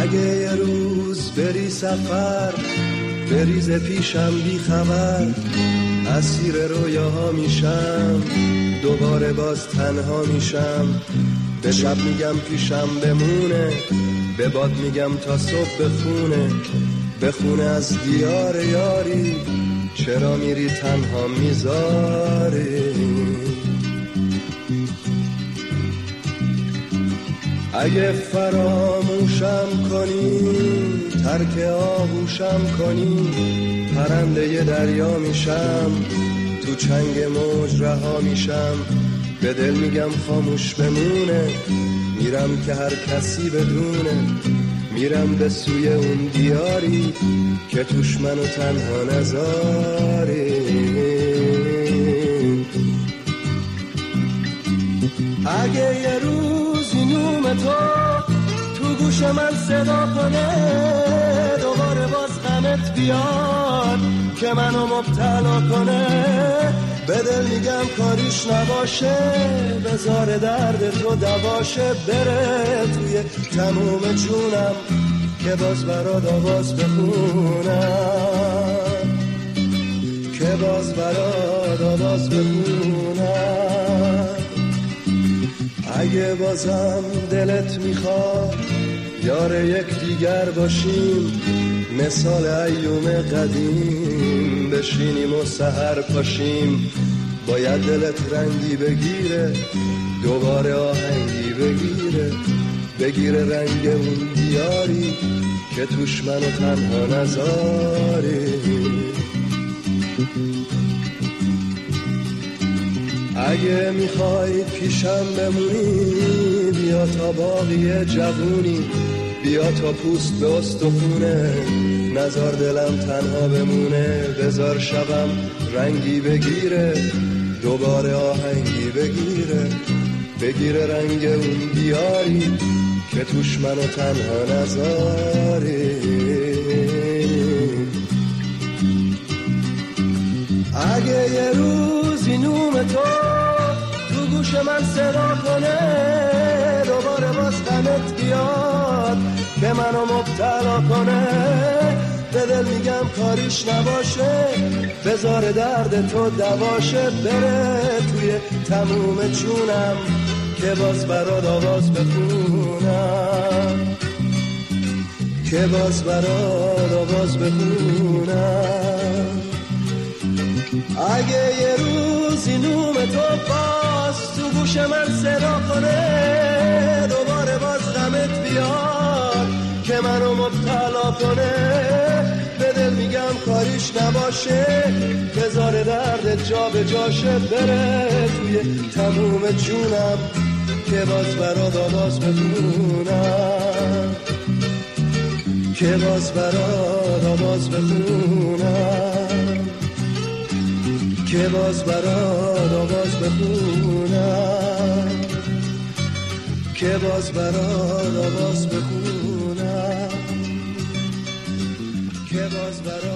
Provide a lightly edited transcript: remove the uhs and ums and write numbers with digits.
اگه یه روز بری سفر بریز پیشم بی خبر، اسیر رویاها میشم دوباره باز تنها میشم. به شب میگم پیشم بمونه، به باد میگم تا صبح بخونه از دیار یاری، چرا میری تنها میذاری. اگه فراموشم کنی ترک آغوشم کنی، پرنده ی دریا میشم تو چنگ موج رها میشم. به دل میگم خاموش بمونه، میرم که هر کسی بدونه، میرم به سوی اون دیاری که توش منو تنها نذاری. اگه یه روزی نوم تو گوش من صدا کنه، دوباره باز غمت بیاد که منو مبتلا کنه، به دل میگم کاریش نباشه، بذار درد تو دواشه، بره توی تموم جونم که باز برات آواز بخونم، که باز برات آواز بخونم. اگه بازم دلت میخواد یار یک دیگر باشیم، مثال ایوم قدیم بشینیم و سحر پاشیم. باید دلت رنگی بگیره، دوباره آهنگی بگیره رنگ اون دیاری که توش منو تنها نذاری. اگه میخوای پیشم بمونی بیا تا باقی جوونی، بیا تا پوست به استخونه، نذار دلم تنها بمونه. بذار شبم رنگی بگیره، دوباره آهنگی بگیره رنگ اون دیاری که توش منو تنها نذاری. اگه یه روزی نوم تو گوش من صدا کنه، دوباره باز غمت بیاد به منو مبتلا کنه، به دل میگم کاریش نباشه، بذار درد تو دواشه، بره توی تموم جونم که باز برات آواز بخونم، که باز برات آواز بخونم. اگه یه روزی نوم تو باز تو گوش من صدا کنه، دوباره باز غمت بیاد که منو مبتلا کنه، به دل میگم کاریش نباشه، بذار دردت جا به جاشه، بره توی تموم جونم که باز برات آواز بخونم، که باز برات آواز بخونم، که باز برات آواز بخونم، که باز برات آواز بخونم، که باز برات